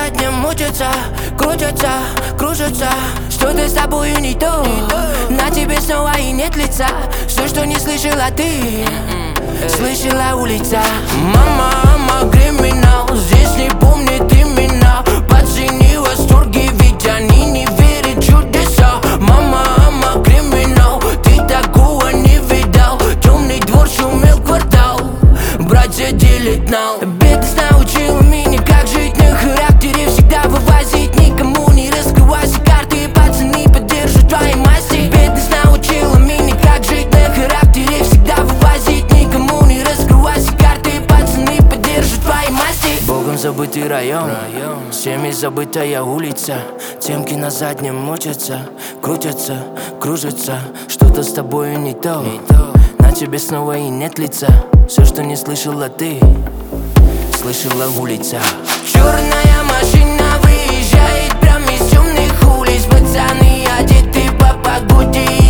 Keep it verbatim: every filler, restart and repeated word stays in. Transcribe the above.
заднем мучатся, крутятся, кружатся. Что-то с тобою не то, на тебе снова и нет лица. Все, что не слышала ты, слышала улица. Мама, мама, криминал, здесь не помнит имена. Пацаны в восторге, ведь они не верят в чудеса. Мама, мама, криминал, ты такого не видал. Темный двор, шумел квартал, братья делят нал. Бедность научила меня, как жить на характере. Всегда вывозить, никому не раскрывайся карты. Пацаны поддержат твои масти. Бедность научила меня, как жить на характере. Всегда вывозить, никому не раскрывайся карты. Пацаны поддержат твои масти. Богом забытый район, всеми забытая улица. Темки на заднем мучатся, крутятся, кружатся. Что-то с тобою не то, на тебе снова и нет лица. Все, что не слышала ты, слышала улица. Черная машина выезжает прямо из темных улиц. Пацаны одеты по погоде.